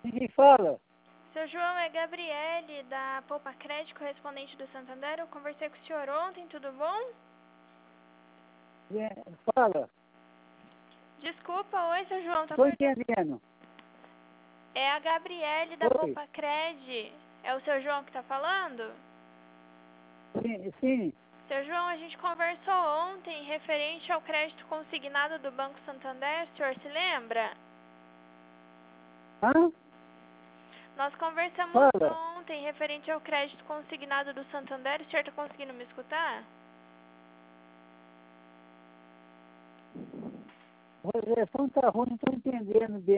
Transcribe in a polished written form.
Ninguém fala. Seu João, é Gabriele, da Poupa Crédito, correspondente do Santander. Eu conversei com o senhor ontem, tudo bom? Fala. Desculpa, oi, seu João. Estou entendendo. É a Gabriele, da Oi. Poupa Crédito. É o seu João que está falando? Sim. Seu João, a gente conversou ontem referente ao crédito consignado do Banco Santander, o senhor se lembra? Hã? Nós conversamos Fala. ontem referente ao crédito consignado do Santander. O senhor está conseguindo me escutar? A ligação está ruim, não estou entendendo bem.